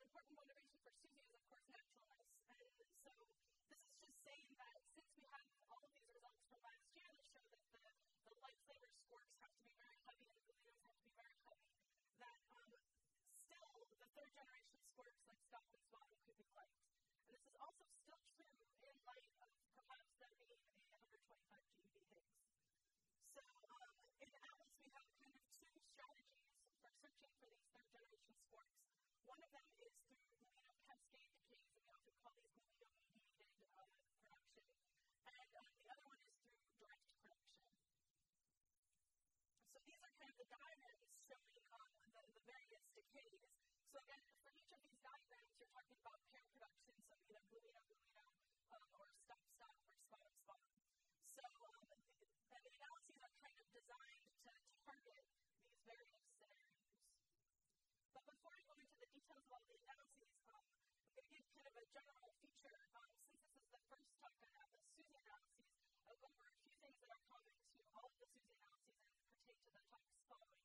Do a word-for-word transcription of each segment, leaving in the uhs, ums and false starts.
important motivation for SUSY is, of course, naturalness. And so this is just saying that since we have all of these results from last year that show that the, the light flavor squarks have to be very heavy and the gluinos have to be very heavy, that um, still the third generation squarks like stop and spot could be light. And this is also still true in light of perhaps there being a one hundred twenty-five GeV Higgs. So um, in ATLAS we have kind of two strategies for searching for these third generation squarks. One of them is through gluino cascade decays, and we often call these gluino-mediated uh, production. And um, the other one is through direct production. So these are kind of the diagrams showing um, the, the various decays. So again, for each of these diagrams, you're talking about pair production, so either gluino-gluino um, or stop-stop or spot-on-spot. So um, the, and the analyses are kind of designed to target these various scenarios. But before I go into the details of all the analyses, um, I'm going to give kind of a general feature. Um, since this is the first talk on the SUSY analyses, I'll go over a few things that are common to all of the SUSY analyses and pertain to the talks following.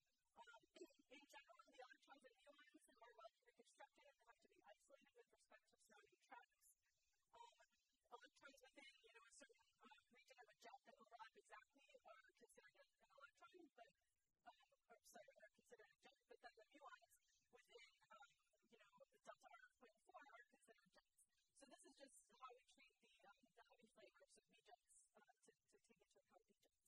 Um, in general, the electrons and muons are well reconstructed and have to be isolated with respect to surrounding tracks. Um, electrons within, you know, a certain uh, region of a jet that overlap exactly are considered an electron, but um, or sorry, are considered a jet, but then the muons within, um, you know, delta R point four are considered jets. So this is just how we treat the, um, the heavy flavors of V-jets uh, to, to take into account V-jets.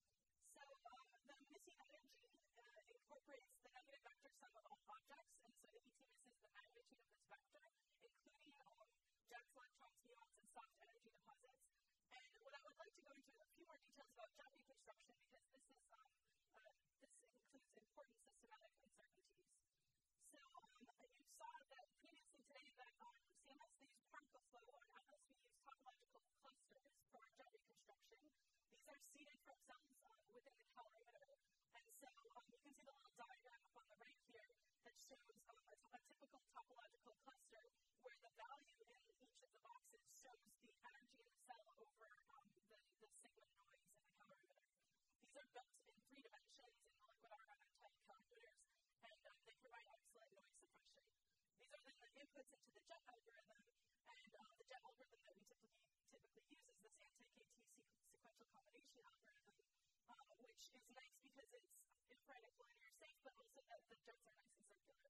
So um, the missing energy uh, incorporates the negative vector sum of all objects, and so the E T misses the magnitude of this vector, including um, jets, electrons, muons, and soft energy deposits. And what I would like to go into a few more details about jet reconstruction, because this is um, uh, this includes important systematic uncertainties. So um, you saw that previously today that um, C M S, they use particle flow. On ATLAS, we use topological clusters for our jet reconstruction. These are seeded from cells uh, within the calorimeter. And so um, you can see the little diagram up on the right here that shows um, a, a typical topological cluster where the value in each of the boxes shows the energy in the cell over um, the, the sigma noise in the calorimeter. These are built in three dimensions in the liquid argon type calorimeters, and um, they provide excellent noise suppression. These are then the inputs into the jet algorithm, and um, the jet algorithm that we typically typically use is this anti-K T sequential combination algorithm, um, which is nice because it's infrared and collinear safe, but also that the jets are nice and circular.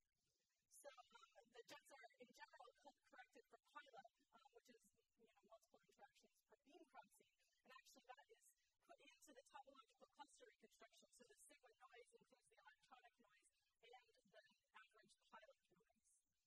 So um, the jets are, in general, corrected for pileup, um, which is, you know, multiple interactions per beam crossing, and actually that is put into the topological cluster reconstruction, so the sigma noise includes the electronic noise and the average pileup noise.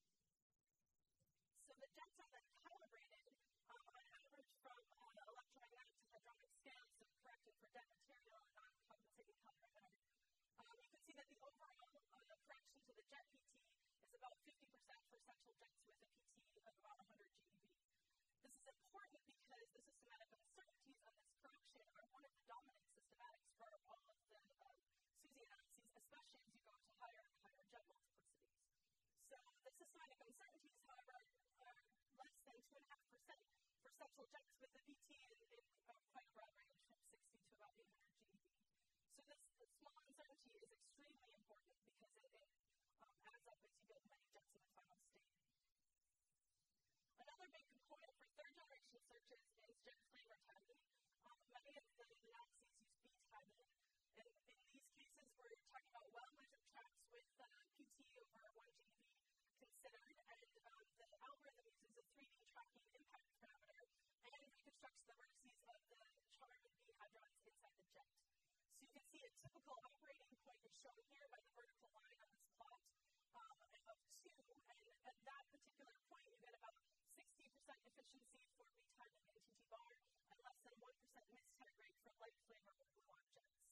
So the jets are then calibrated um, on average from uh, electromagnetic to hadronic scale, so corrected for dead material and non-compensating calorimeter. Um, you can see that the overall uh, correction to the jet P T is about fifty percent for central jets with a P T of about one hundred GeV. This is important because the systematic uncertainties on this correction are one of the dominant systematics for all of the um, SUSY analyses, especially as you go to higher and higher jet multiplicities. So the systematic uncertainties, however, are less than two point five percent for central jets with a P T in, in uh, quite a broad range from sixty to about eight hundred GeV. So this small uncertainty is extremely important because it, it um, adds up as you build many jets in the final state. Another big component for third generation searches is jet flavor tagging. Um, many of the analyses use B tagging, and in these cases we're talking about well-measured tracks with uh, P T over one GeV considered, and um, the algorithm uses a three D tracking impact parameter and reconstructs the vertices of the charm and B hadrons inside the jet. So you can see a typical operating point is shown here by the vertical line on this plot um, of two, and at that particular point you get about sixty percent efficiency for B tagging in T T bar and less than one percent mistag rate for light flavor or gluon jets.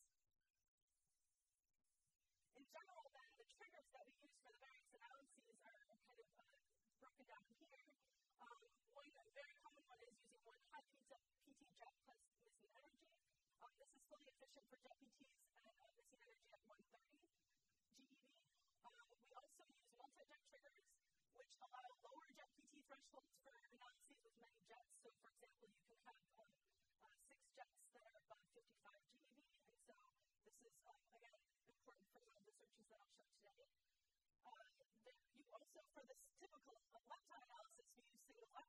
In general, then, the triggers that we use for the various analyses are kind of uh, broken down here. Um, one very common one is using one high P T jet plus missing energy. Um, this is fully efficient for jet P Ts and uh, missing energy at one hundred thirty GeV. Um, we also use multi-jet triggers, which allow lower jet P T thresholds for analyses with many jets. So, for example, you can have um, uh, six jets that are above fifty-five GeV, and so this is, um, again, important for some of the searches that I'll show today. Uh, the, you also, for this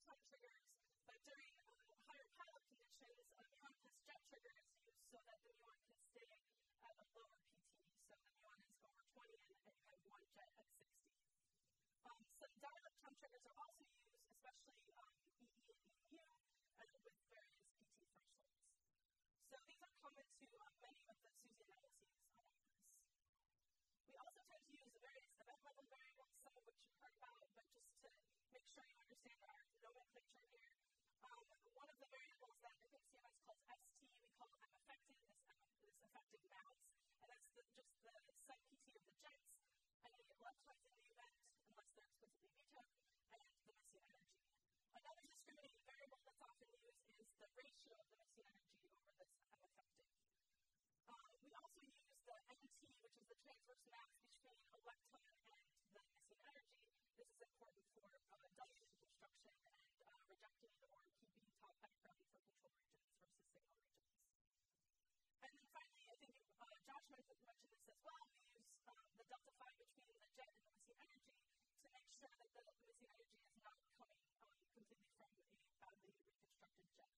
electron triggers, but during uh, higher pilot conditions, a muon plus jet trigger is used so that the muon can stay at a lower P T. So the muon is over twenty and, and you have one jet at sixty. Um, some dielectron triggers are also used, especially um, E E and E mu, uh, with various P T thresholds. So these are common to uh, many of the SUSY analyses on ours. We also tend to use various event level variables, some of which you've heard about, but just to make sure you understand our nomenclature here. Um, one of the variables that I think C M S calls S T, we call M effective, this, um, this effective mass, and that's the, just the sum P T of the jets, any electrons in the event, unless they're explicitly vetoed, and the missing energy. Another discriminating variable that's often used is the ratio of the missing energy over this M effective. Um, we also use the N T, which is the transverse mass between electron and the missing energy. This is important for uh, delta reconstruction and uh, rejecting or keeping top background for control regions versus signal regions. And then finally, I think uh, Josh mentioned this as well, we use um, the delta phi between the jet and the missing energy to make sure that the missing energy is not coming um, completely from a badly reconstructed jet.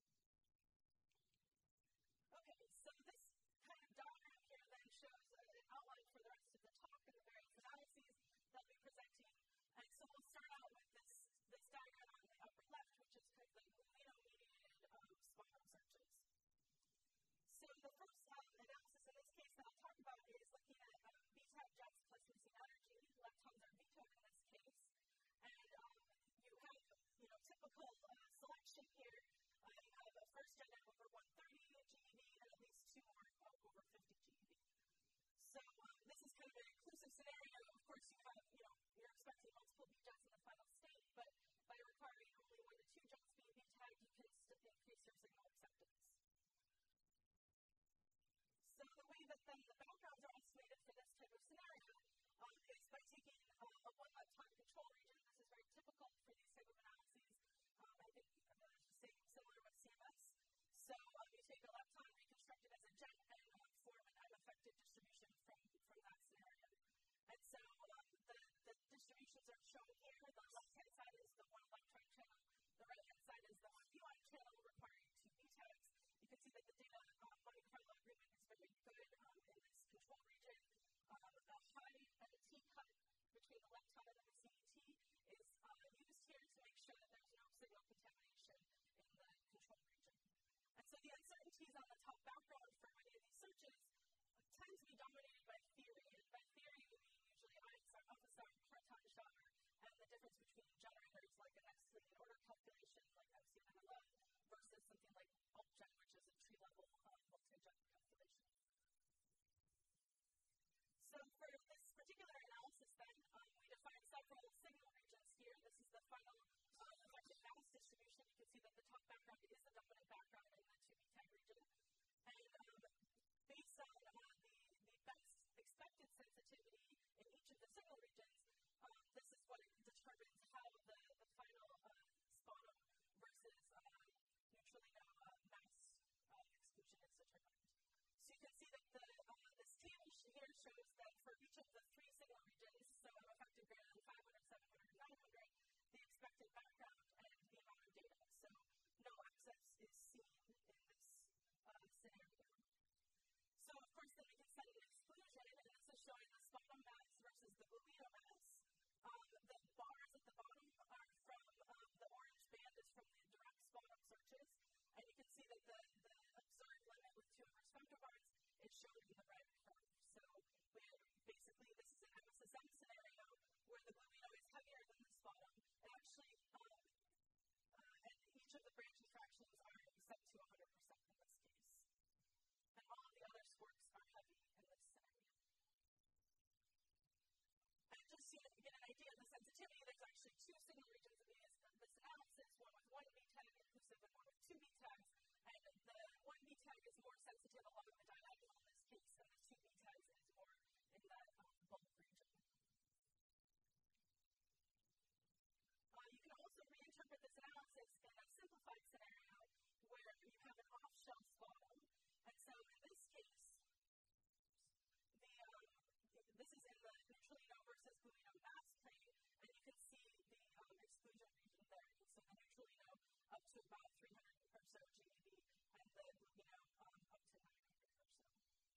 Okay, so this kind of diagram here then shows an outline for the rest of the talk and the various analyses that I'll be presenting. And so we'll start out with this, this diagram on the upper left, which is kind of the gluino-mediated um, spectrum searches. So the first um, analysis in this case that I'll talk about is looking at um, V TAG jets plus missing energy. Leptons are vetoed in this case. And um, you have, you know, typical uh, selection here. Uh, you have a first jet at over one thirty G eV and at least two more uh, over fifty G eV. So um, this is kind of an inclusive scenario. Of course, you have, you know, you're expecting multiple V jets in the final state, but by requiring only one to two jets being V tagged, you can st- increase your signal acceptance. So the way that then the backgrounds are estimated for this type of scenario um, is by taking uh, a one lepton control region. This is very typical for these type of analyses. Um, I think I'm going to say similar with C M S. So um, you take a lepton reconstructed as a jet and um, form an M effective distribution from, from that scenario. And so um, the, the distributions are shown here. The left-hand side is the one electron channel. The right-hand side is the one muon channel requiring two V tags. You can see that the data um, Monte Carlo agreement is very good um, in this control region. Um, a high and a T cut between the lepton and the missing T is uh, used here to make sure that there's no signal contamination in the control region. And so the uncertainties on the top background for many of these searches tend to be dominated by theory. And by theory, we mean usually I S R, alpha star, Hartung shower, and the difference between generators like an X linear order calculation like M C N L O versus something like AltGen, which is a tree-level um, multi-jet calculation. So for this particular analysis then, um, we define several signal regions here. This is the final uh, effective mass distribution. You can see that the top background is the dominant background in the two V TAG region. And um, based on uh, the, the best expected sensitivity in each of the signal regions, um, this is what determines how the, the final uh, SPOTM versus uh, neutralino uh, mass uh, exclusion is determined. So you can see that the, uh, this table here shows that for each of the three signal regions, so M effective greater than five hundred, seven hundred, and nine hundred, the expected background and the amount of data. So no excess is seen in this uh, scenario. So of course then we can set an exclusion, and this is showing the SPOTM mass versus the gluino mass. Um, the bars at the bottom are from, um, the orange band is from the direct SPOTM searches, and you can see that the, the observed limit with two inverse femtobars is shown in the red curve. So we basically, this is an M S S M scenario where the gluino is heavier than the SPOTM. It actually, um, uh, and each of the branching fractions are set to one hundred percent in this case. And all of the other squirts are heavy in this scenario. And just so you get an idea of the sensitivity, there's actually two signal regions in these, this analysis, one with one V TAG inclusive and one with two V tags. And the one V tag is more sensitive along the diagonal in this case, and the two V tags is more in that um, bulk region. Uh, you can also reinterpret this analysis in a simplified scenario where you have an off-shell SPOTM. And so in this case, the, um, this is in the neutralino versus gluino mass plane, and you can see the um, exclusion region there. So the up to about three hundred or so G eV, and the Bluino um, up to nine hundred or so.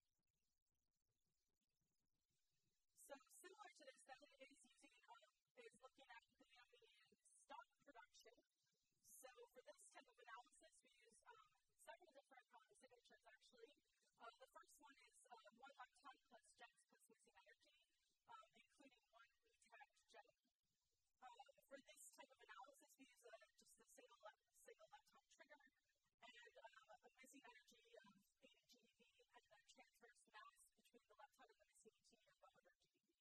So similar to this, then is using um, is looking at Bluino-mediated stop production. So for this type of analysis, we use um, several different um, signatures actually. Uh, the first one is uh, one lepton plus jets plus missing energy, um, including one B-tagged jet. Uh, for this type of analysis, we use a, just a single, le single lepton trigger and um, a missing energy of eighty G eV and a transverse mass between the lepton and the missing T of one hundred G eV.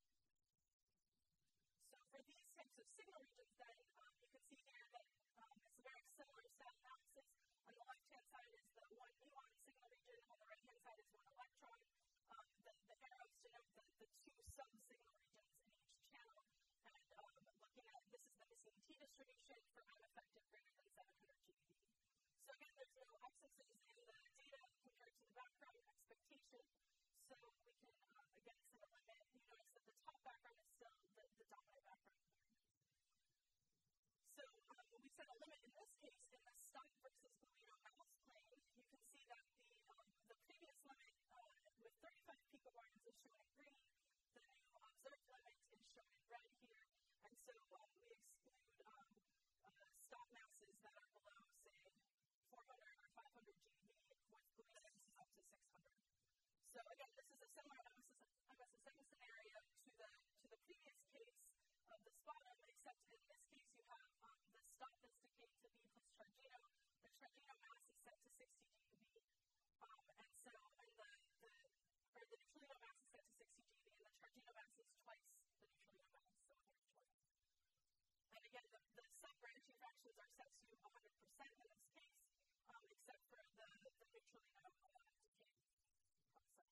So for these types of signal regions, then um, you can see here that um, it's a very similar style analysis. On the left-hand side is the one muon signal region. On the right-hand side is one electron. Um, the, the arrows denote the, the two sub-signal regions in each channel. And um, looking at this is the missing T distribution for unaffected greater than seven hundred G eV. So again, there's no excesses in the data compared to the background expectation. So we can um, again set a limit. You notice that the top background is still the, the dominant background here. So um, when we set a limit in this case, in the stop versus Bluino mouse plane, you can see that the um, the previous limit uh, with thirty-five picobarns is shown in green. The new observed limit is shown in red here. And so um, we exclude um, uh, stop masses that are below, say, four hundred or five hundred G eV, with Bluino up to six hundred. So again, this is a similar M S S M scenario to the to the previous case of the SPOTM, except in this case you have um, the stop that's decayed to B plus Chargino. The Chargino mass is set to sixty G eV, um, and so and the the or the neutralino mass is set to sixty G eV, and the Chargino mass is twice the neutralino mass, so one hundred twenty. And again, the, the sub-branching fractions are set to one hundred percent in this case, um, except for the the neutralino uh, decay process.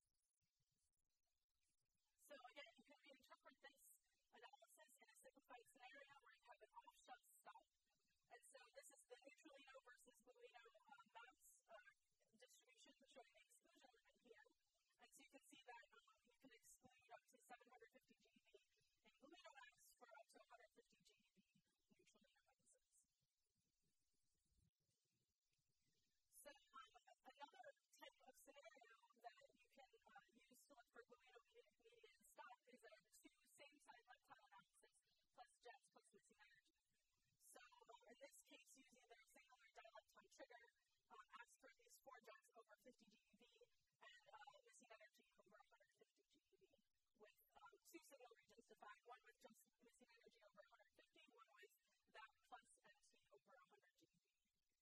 So again, you can reinterpret this analysis in a simplified scenario where you have an off-shut stop. And so this is the neutralino versus Bluino uh, mass uh, distribution showing the exclusion limit here. And so you can see that um, you can exclude up to seven hundred fifty G eV in Bluino mass for up to one hundred fifty G eV neutralino masses. So um, another type of scenario that you can uh, use to look for Bluino-mediated stop is a two same-side lepton analysis plus jets plus missing energy. So um, in this case, use either a single or dilepton trigger, um, ask for at least four jets over fifty G eV and uh, missing energy over one hundred fifty G eV, with um, two signal regions defined, one with just missing energy over one hundred fifty, one with that plus M T over one hundred G eV.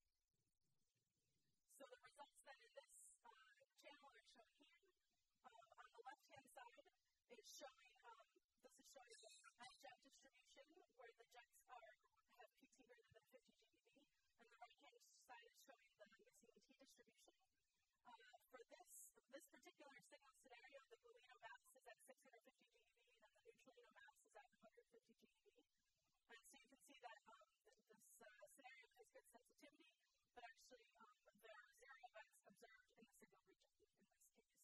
So the results then in this uh, channel are shown here. Um, on the left-hand side, it's showing, um, this is showing a jet distribution where the jets are have P T greater than fifty G eV, and the right-hand side is showing the missing T distribution. Uh, for this this particular signal scenario, the Bluino mass is at six hundred fifty G eV, and the neutralino mass is at one hundred fifty G eV. And so you can see that um, th this uh, scenario has good sensitivity, but actually um, there are zero events observed in the signal region in this case.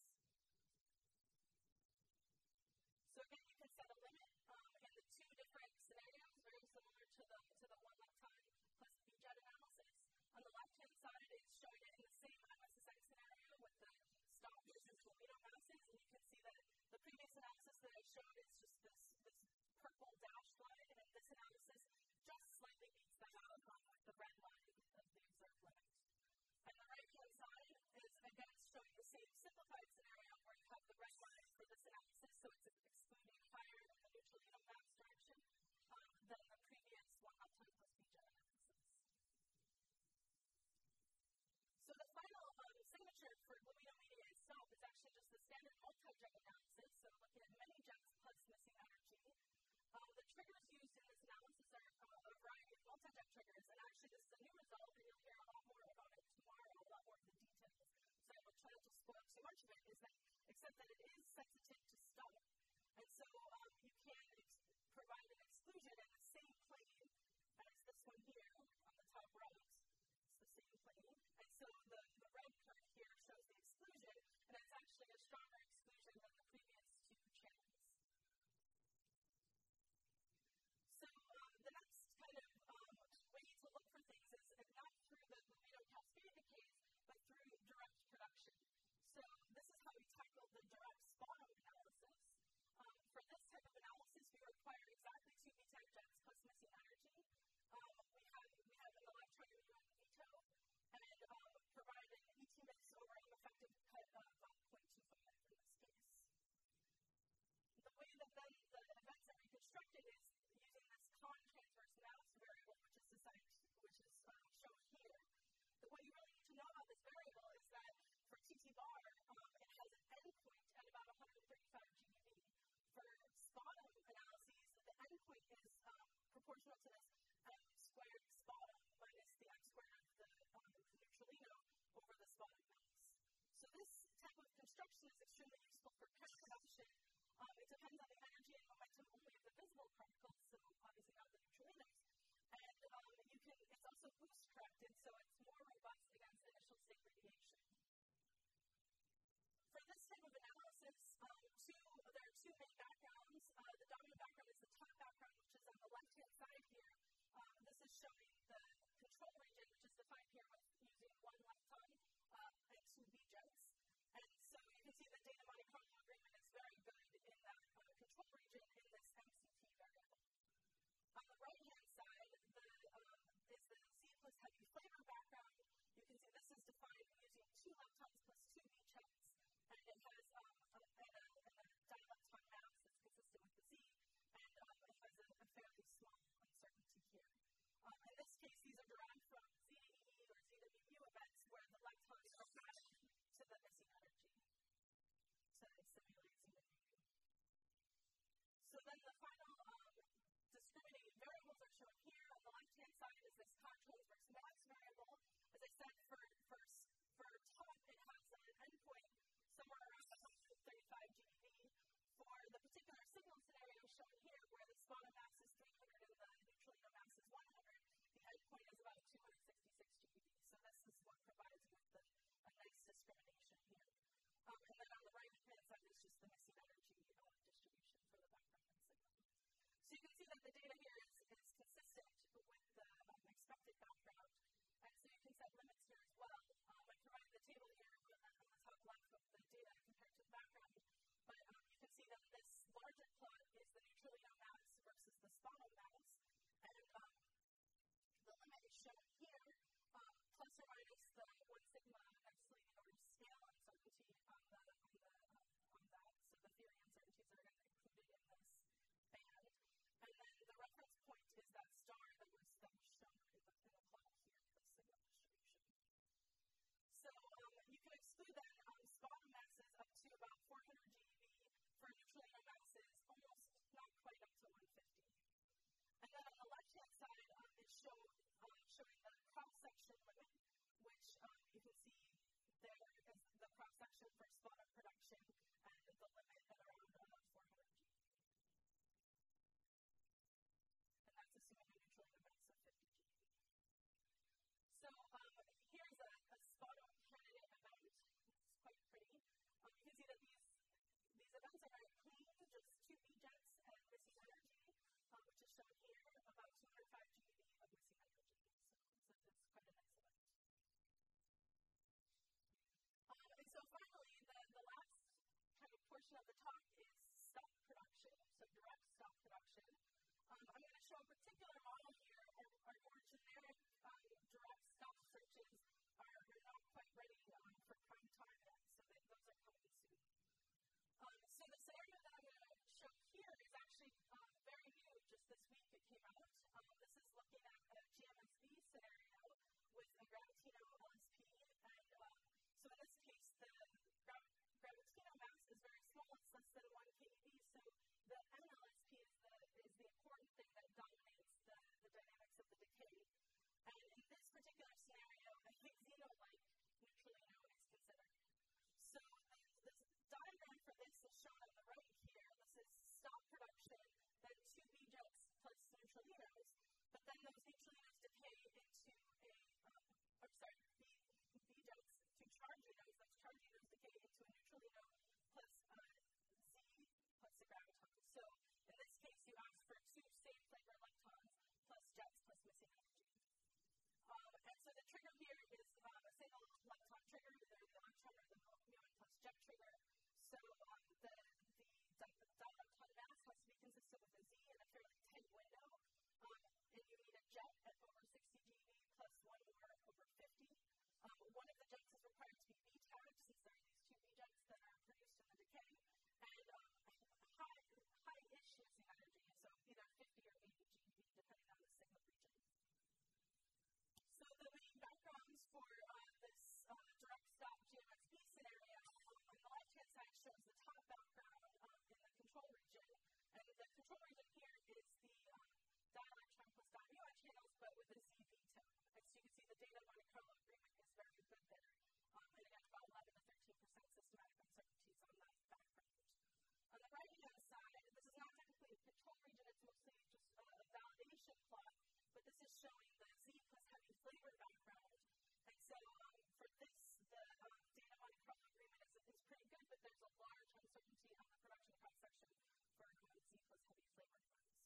So again, you can set a limit um, in the two different scenarios, very similar to the to the one lepton plus B-jet analysis. On the left-hand side, it's showing it in the same M S S M scenario with the stop versus Bluino masses, and you can see that the previous analysis that I showed is just this this purple dashed line, and in this analysis, just slightly beats that out um, with the red line of the observed limit. And the right-hand side is again showing the same simplified scenario where you have the red line for this analysis, so it's excluding higher in the neutralino mass direction um, than the previous one lepton plus B-jet analysis. So the final um, signature for Bluino-mediated stop is actually just the standard multi-jet analysis, so looking at many jets plus missing energy. Um, the triggers used in this analysis are uh, a variety of multi-jet triggers, and actually this is a new result, and you'll hear a lot more about it tomorrow, a lot more of the details. So I will try not to spoil too much of it, is that, except that it is sensitive to stop. And so um, you can provide an exclusion in the same plane as this one here on the top right. It's the same plane. And so the, the red curve here shows the exclusion, and it's actually a stronger exclusion than the previous two channels. So um, the next kind of um, way to look for things is um, proportional to this m squared sputum minus the m squared of the, um, the neutralino over the sputum mass. So this type of construction is extremely useful for pair production. Um, it depends on the energy and momentum only of the visible particles, so obviously not the neutralinos. And um, you can, it's also boost corrected, so it's more robust against initial state radiation. For this type of analysis, um, two, there are two main backgrounds. Uh, the dominant background is the top background, which is on the left-hand side here. Um, this is showing the control region, which is defined here with using one lepton uh, and two V-jets. And so you can see the data Monte Carlo agreement is very good in that uh, control region in this M C T variable. On the right-hand side the, um, is the Z plus heavy flavor background. You can see this is defined using two leptons plus two V-jets. And it has um, a, and a, and a dilepton mass that's consistent with the Z, and um, it has a, a fairly small uncertainty here. Um, in this case, these are derived from Z to E E or Z W U events where the leptons are matched to the missing energy to simulate Z W U. So then the final um, discriminating variables are shown here. On the left-hand side is this contours versus max variable. As I said, for, for, for top, it has an endpoint somewhere around one hundred thirty-five G eV. For the particular signal scenario shown here, where the sputum mass is three hundred and the neutralino mass is one hundred, the endpoint is about two hundred sixty-six G eV. So this is what provides you with the, a nice discrimination here. Um, and then on the right-hand side is just the missing energy uh, distribution for the background and signal. So you can see that the data here is, is consistent with the um, expected background. And so you can set limits here as well. Um, I provided the table here on the, on the top left of the data compared to the background. But um, you can see that this larger plot is the neutralino mass versus the sputum mass. And um, the limit is shown here, um, plus or minus the one sigma Epsilon order scale uncertainty on, the, on, the, uh, on that. So the theory uncertainties are included in this band. And then the reference point is that star that was, that was shown in the, in the plot here, the signal distribution. So um, you can exclude then um, sputum masses up to about four hundred G eV for neutralino masses, almost not quite up to one fifty. And then on the left-hand side, um, it's show, um, showing the cross-section limit, which um, you can see there is the cross-section for sputum production and the limit at around uh, four hundred G eV. And that's assuming a neutralino mass of fifty G eV. So um, here's a, a sputum candidate event. It's quite pretty. Um, you can see that these these events are very clean, just two V-jets and missing energy, uh, which is shown here, about two hundred five G eV of missing energy. So, so it's quite a nice event. Um, and so finally, the, the last kind of portion of the talk is stop production, so direct stop production. Um, I'm going to show a particular model here. Our, our more generic um, direct stop searches are, are not quite ready um, for prime time yet, so they, those are coming soon. Um, so the scenario that I'm going to show here is actually um, very new. Just this week it came out. Um, this is looking at a G M S V scenario with a Gravitino L S P. And um, so in this case, the gra Gravitino mass is very small. It's less than one K eV. So the N L S P is the, is the important thing that dominates the, the dynamics of the decay. And in this particular scenario, a Higgsino-like neutralino is considered. So this diagram for this is shown on the right here. This is stop production, then two V-jets plus neutralinos. But then those neutralinos decay into a, um, or sorry, V-jets to charginos. Those charginos decay into a neutralino plus uh, Z plus a graviton. So in this case, you ask for two same flavor leptons plus jets plus missing energy. Um, and so the trigger here is um, a single lepton trigger, either the electron or the muon plus jet trigger. So um, the, the dilepton mass has to be consistent with a Z in a fairly tight window. Um, and you need a jet at over sixty G eV plus one more over fifty. Um, one of the jets is required to be V-tagged, since there are these two V-jets that are produced in the decay. And um, high, high-ish missing energy, so either fifty or eighty G eV, depending on the signal region. So the main backgrounds for uh, this uh, direct stop G M S V scenario, on the left-hand side shows the top showing the Z plus heavy flavor background. And so um, for this, the um, data Monte Carlo agreement is, is pretty good, but there's a large uncertainty on the production cross section for um, Z plus heavy flavor ones.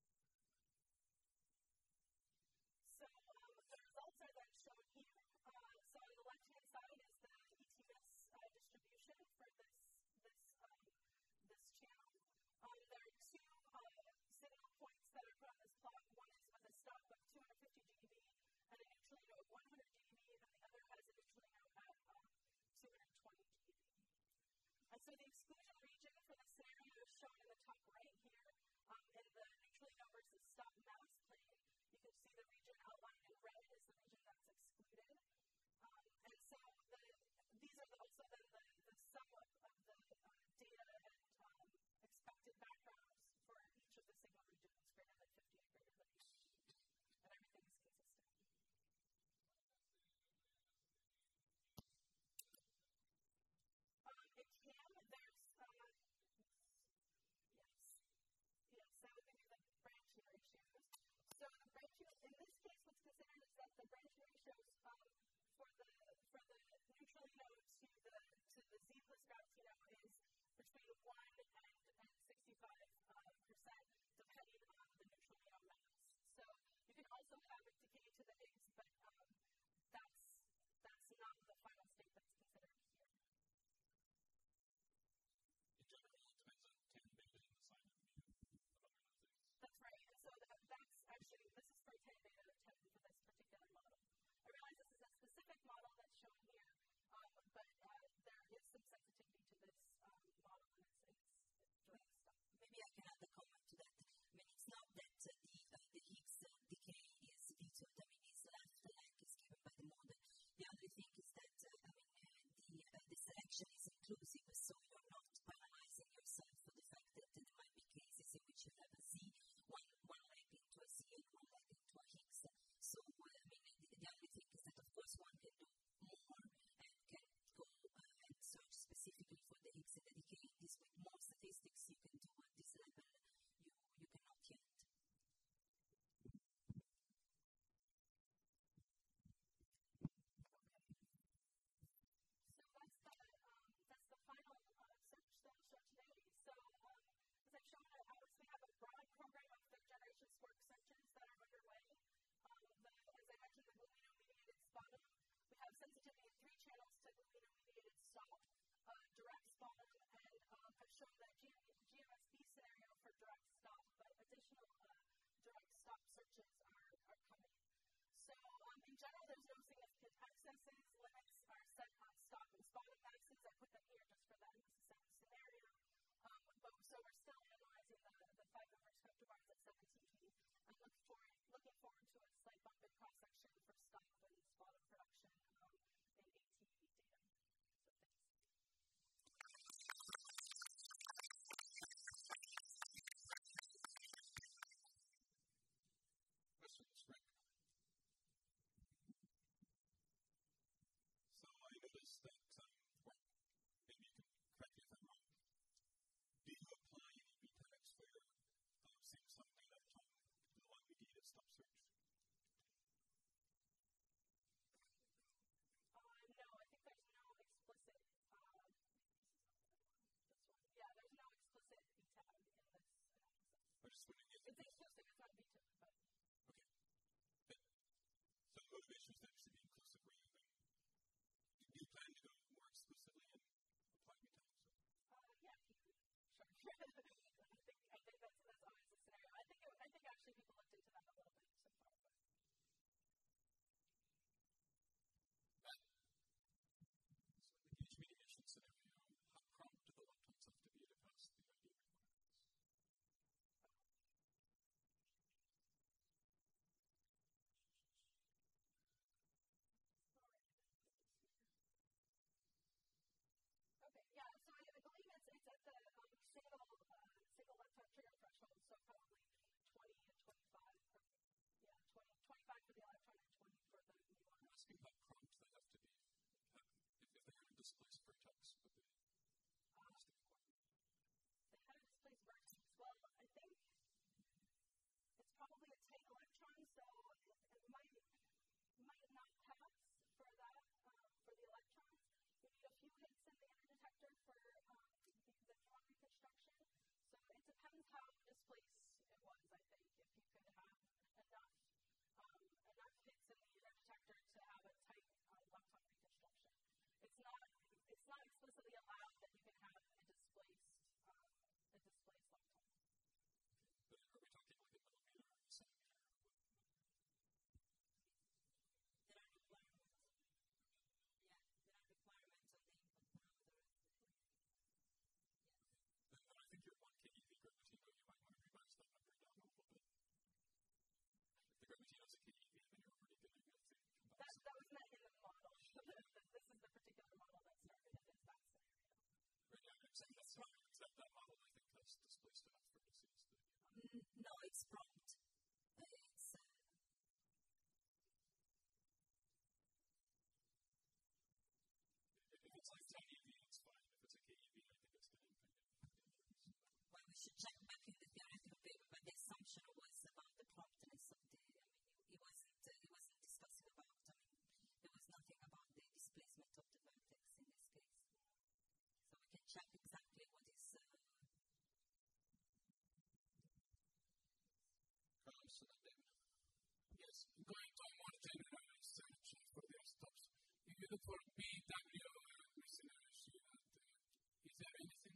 So um, the results are then shown here. Uh, so on the left-hand side is the E T M I S uh, distribution for this this um, this channel. Um, there are two uh, signal points that are put on this plot. One is with a stop of two hundred fifty G B and a neutralino of one hundred G B, and the other has a neutralino at um, two hundred twenty G B. And so the exclusion region for the scenario is shown in the top right here. Um, in the neutralino versus stop mass plane, you can see the region outlined in red is the region that's excluded. Um, and so the, these are the, also then the, the sum of, of the uh, data and um, expected backgrounds for each of the signal regions greater than fifty and greater than eighty. And everything is consistent. Um, it can, there's, uh, yes, yes, that would be the branching ratios. So the branching, in this case, what's considered is that the branching ratios um, for the for the neutralino to the to the Z plus graphitino is between one and and sixty-five uh, percent, depending on the neutralino mass. So you can also have it decay to the Higgs, but um, that's that's not the final state that's considered here. In general, it depends on tan beta and the sign of mu, among other things. That's right. And so that, that's actually, this is for tan beta or ten for this particular model. I realize this is a specific model that's shown here, um, but uh, there is some sensitivity to this um, model, and it's, it's direct stuff. Maybe I can add a comment to that. I mean, it's not that uh, the, uh, the Higgs uh, decay is vetoed. I mean, it's left like is given by the model. The other thing is that, uh, I mean, uh, the, uh, the selection is inclusive, so you're not penalizing yourself for the fact that there might be cases in which you have a Z, one, one leg into a Z and one leg into a Higgs. So, uh, I mean, the, the only thing is that, of course, one can do more and can go uh, and search specifically for the Higgs and the decay. This with more statistics you can do at this level, you, you cannot yet. Okay. So that's the, um, that's the final uh, search that I showed today. So um, as I've shown, uh, we have a broad program of third-generation Spark searches that are underway. Um, the, as I mentioned, the gluino-mediated SPOTM. We have sensitivity in three channels to gluino-mediated stop, uh, direct SPOTM, and um, I've shown the G M S B scenario for direct stop, but additional uh, direct stop searches are, are coming. So um, in general, there's no significant excesses. Limits are set on stop and SPOTM maxes. I put them here just for that necessary scenario. Um, but so we're still analyzing the, the five number spectral bars at seven T E. I'm looking forward, looking forward to a slight bump in cross section for stop and SPOTM production um, in A T E data. So thanks. Questions, Rick? So I noticed that, um, or maybe you can correct me if I'm wrong. Do you apply any beta X for your uh, Samsung data from the one we did at Stop Search? Uh, no, I think there's no explicit, uh, this one. Yeah, there's no explicit B TAG in this analysis. I'm just wondering if It's exclusive, it's not B TAG, but. Okay. But, so the motivation is that it should be inclusive rather than, do you plan to go more explicitly and apply beta X? Uh, yeah, sure. I think I think that's that's always the scenario. I think it, I think actually people looked into that a little bit so far, but. So in the gauge mediation scenario, how prompt do the leptons have to be to pass the I D requirements? Okay, yeah, so I, I believe it's it's at the um, single uh, single lepton trigger threshold, so probably twenty and twenty-five, or yeah, twenty, twenty-five for the electron and twenty for the muon. I'm asking how prompt they have to be. Uh, if, if they're going to displace vertex, but they pass the requirement. They had to displace vertex. Well, I think it's probably a tight electron, so in half pass for that, um, for the electrons. You need a few hits in the inner detector for um, the, the neutron reconstruction. So it depends how displaced it was, I think. If you could have enough um, enough hits in the inner detector to have a tight uh, lepton reconstruction. It's not it's not explicitly allowed that you can have a displaced um, a displaced lepton. But are we talking like a millimeter or a centimeter? There are requirements. Yeah, there are requirements on the input parameter. Yes. Then I think your one keV gravitino, you might want to revise that number down a little bit. If the gravitino is a keV, then you're already getting it to combine. That, that was not in the model. This is the particular model that started it as that scenario. Right, yeah, I'm saying that's not except that model, I think that's displaced enough for disease. That, Mm, no, it's prompt. Uh, it's uh, if it's like ten E V, it's fine. If it's a keV, I think it's getting kind of dangerous. well, we should check back in the theoretical paper, but the assumption was about the promptness of the. I mean, it, it wasn't. Uh, it wasn't discussing about. I mean, there was nothing about the displacement of the vertex in this case. So we can check exactly what is. Uh, Carlos and David. Yes, going to one general search for the isotopes. If you look for B W and mercenary, see that uh, is there anything?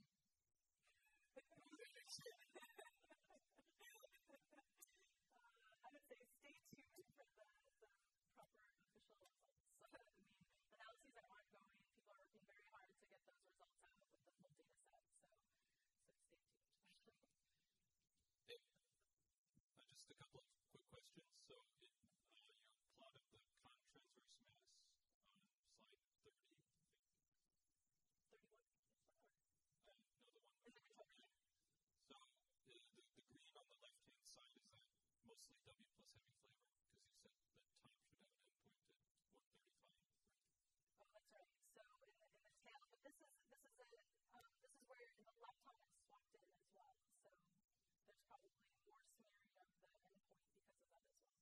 uh, I would say stay tuned for the, the proper official results. I mean, analyses are ongoing. People are working very hard to get those results out with the full data set. So, so stay tuned. Dave, uh, just a couple of quick questions. So, it, uh, you plotted the con transverse mass on slide thirty, I think. thirty-one? Uh, no, the one In the control group. So, uh, the, the green on the left-hand side, is that mostly W plus heavy flavor? Because you said that top should have an endpoint at one thirty-five, right? Oh, that's right. So in the, in the tail, but this is this is a um, this is where the lepton is swapped in as well. So there's probably more smearing of the endpoint because of that as well.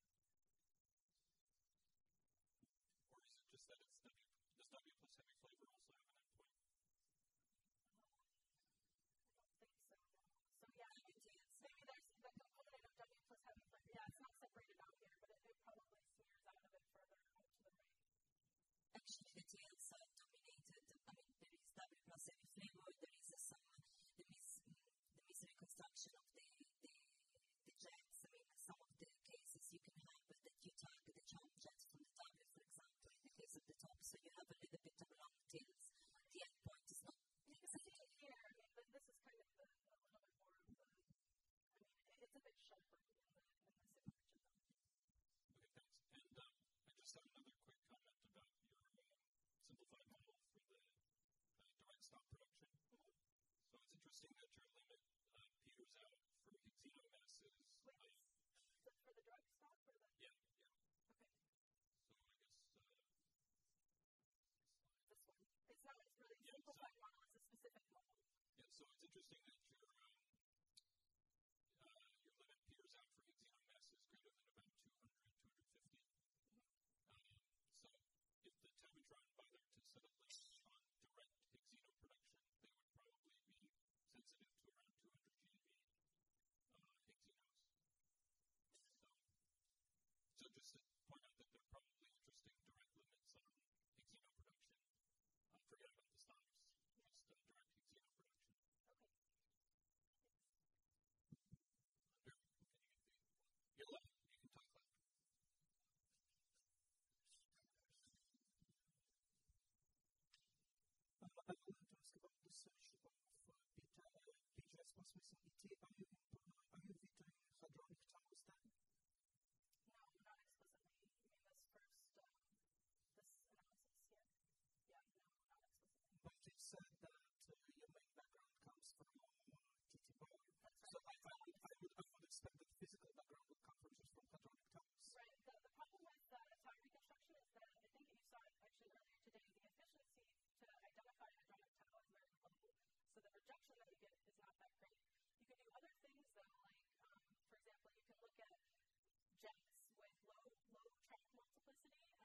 Or is it just that it's W? Does W plus heavy flavor also have an endpoint? Um, I don't think so. No. So yeah, maybe it's, maybe there's the component of W plus heavy flavor. Yeah, it's not separated out here, but it, it probably smears out a bit further out to the right. actually, the tails are dominated. I mean, there is W plus heavy flavor. There is uh, some the mis the misreconstruction of the the the jets. I mean, some of the cases you can have that you target the jump jets from the W, for example, in the case of the top, so you have a little bit of long tails. The endpoint is not You can see it here. I mean, but this is kind of the, a little bit more of the. I mean, it, it's a bit sharper in the in the signature. Okay, thanks. And um, I just have another quick comment about your um, simplified model for the uh, direct stop production. Mm-hmm. So it's interesting that your limit uh, peters out for xenomasses. Wait, I, the, for the drug stop or the? yeah, yeah. Okay, So I guess uh, this one. It's not. It's really Yeah, simplified model. It's a specific model. yeah. So it's interesting that your um, uh, your limit peters out for xenomasses greater than about two hundred, two hundred fifty. Mm-hmm. Um, so if the Tevatron bothered to set a limit on direct Higgsino production, they would probably be sensitive to around two hundred GeV uh, Higgsinos. So, so just to point out that there are probably interesting direct limits on Higgsino production. Uh, forget about the stops, just uh, direct Higgsino production. Okay. Thanks. Under, can you get the, you're loud, you can talk loud. Uh, I would like to ask about the search of uh, beta page response with E T. Are you, uh, are you vetoing hadronic towers then? No, not explicitly. You mean this first, um, this analysis here? Yeah, no, not explicitly. But it said that uh, your main background comes from uh, T T bar. That's So right. I, I, would, I, would, I would expect that the physical background would come from just from hadronic towers. Right. The, the problem with uh, tau reconstruction is that I think you saw it actually earlier today. The efficiency to identify hadronic tau is very low, so the rejection that you get is not that great. You can do other things though, like um, for example, you can look at jets with low low track multiplicity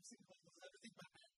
fixing holes and everything back there.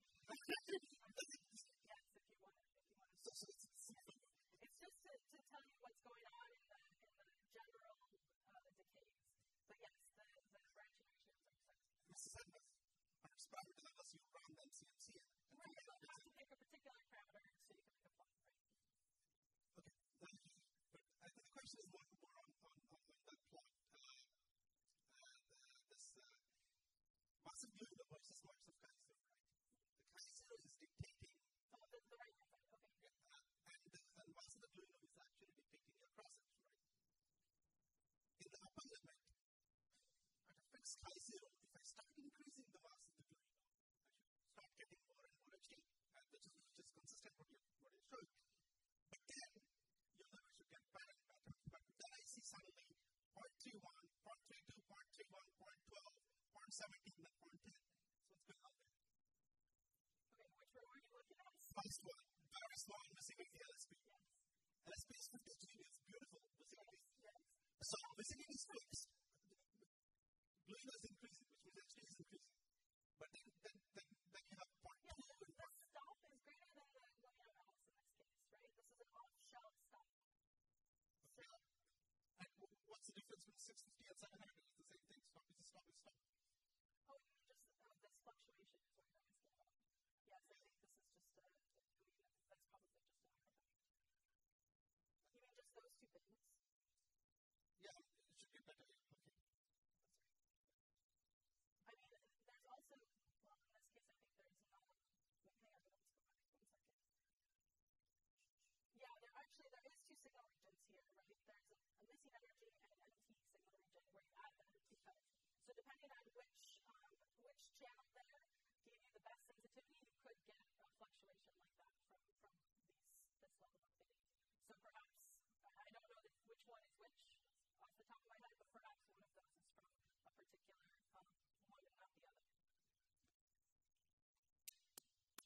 Yes, if you want to, if you want to. So, so it's, it's, It's just to, to tell you what's going on in the in the general uh, decays. But yes, the, the branching ratios are sexy. Mister Sanders, I'm inspired unless you run M C M C and Right, you don't have to pick a particular parameter so you can make a plot, right? okay, thank you. But I think the question is more, more on, on, on, on that plot. Uh, and uh, this uh, massive glue versus massive Kaiser, right? The Kaiser is dictating. Oh, the, the right hand side, okay. Yeah, uh, and the and massive glue is actually dictating your cross section, right? In the upper limit, at a fixed Kaiser, if I start increasing the mass of the glue, I should start getting more and more H T, and which is which is consistent with your what it shows. But then your limit should get better and better. But then I see suddenly zero point three one, zero point three two, zero point three one, zero point one two, zero point one seven, then zero point one zero. So what's going on there? Okay, which row are you looking at? First one, very small, missing the L S P. Yes. L S P is fifty G B, it's beautiful, missing it. Yes. So missing it is fixed. Blue is increasing, which means H T is increasing. But then, then, then, then you have zero point two Yeah, and the stop is greater than the Laminar Ls in this case, right? This is an off-shelf stop. So, And what's the difference between six fifty and seven hundred? It's the same thing. Stop is a stop is stop. oh, you mean just uh, this fluctuation is what you're asking about? Yes, I think this is just a, I mean, that's probably just an artifact. You mean just those two things? Yeah, it should get better. Okay. I mean, there's also, well, in this case, I think there's not, wait, hang on, let's go back one second. Yeah, there actually, there is two signal regions here, right? There's a, a missing energy and an empty signal region where you add the empty cut. So depending on which, um, which channel there gave you the best sensitivity, you could get a fluctuation like that from, from these, this level of fitting. So perhaps, I don't know that which one is which,